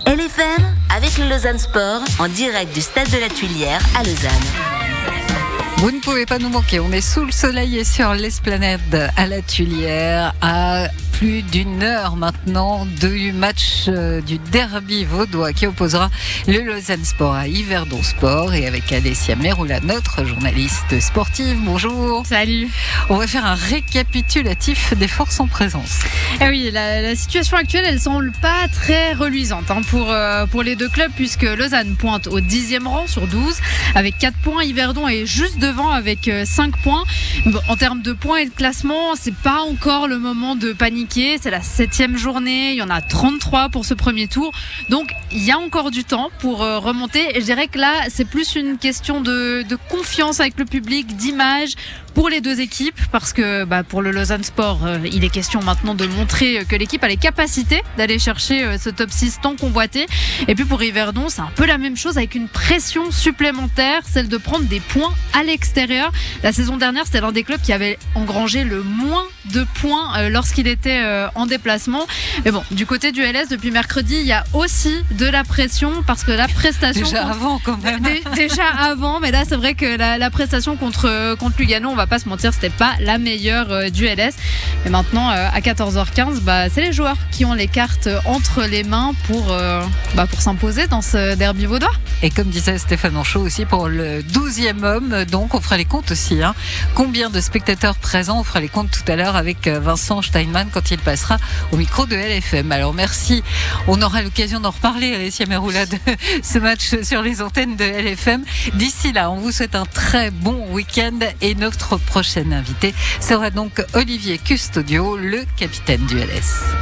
LFM avec le Lausanne Sport en direct du stade de la Tuilière à Lausanne. Vous ne pouvez pas nous manquer, on est sous le soleil et sur l'esplanade à la Tuilière à plus d'une heure maintenant du match du derby vaudois qui opposera le Lausanne Sport à Yverdon Sport et avec Alessia Meroula, notre journaliste sportive. Bonjour. Salut. On va faire un récapitulatif des forces en présence. Eh oui, la situation actuelle, elle semble pas très reluisante pour les deux clubs puisque Lausanne pointe au 10e rang sur 12 avec 4 points. Yverdon est juste devant avec 5 points. Bon, en termes de points et de classement, c'est pas encore le moment de paniquer. C'est la 7e journée. Il y en a 33 pour ce premier tour. Donc, il y a encore du temps pour remonter. Et je dirais que là, c'est plus une question de confiance avec le public, d'image pour les deux équipes. Parce que pour le Lausanne Sport, il est question maintenant de montrer que l'équipe a les capacités d'aller chercher ce top 6 tant convoité. Et puis pour Yverdon, c'est un peu la même chose avec une pression supplémentaire, celle de prendre des points à l'extérieur. La saison dernière, c'était l'un des clubs qui avait engrangé le moins de points lorsqu'il était en déplacement. Mais bon, du côté du LS, depuis mercredi, il y a aussi de la pression parce que la prestation... Avant quand même. Déjà avant, mais là c'est vrai que la prestation contre Lugano, on va pas se mentir, c'était pas la meilleure du LS. Et maintenant, à 14h15, c'est les joueurs qui ont les cartes entre les mains pour s'imposer dans ce derby vaudois. Et comme disait Stéphane Anchaud aussi pour le 12e homme, donc on fera les comptes aussi. Combien de spectateurs présents? On fera les comptes tout à l'heure avec Vincent Steinmann quand il passera au micro de LFM. Alors merci, on aura l'occasion d'en reparler, Alessia Meroula, de ce match sur les antennes de LFM. D'ici là, on vous souhaite un très bon week-end et notre prochain invité sera donc Olivier Custodio, le capitaine du LS.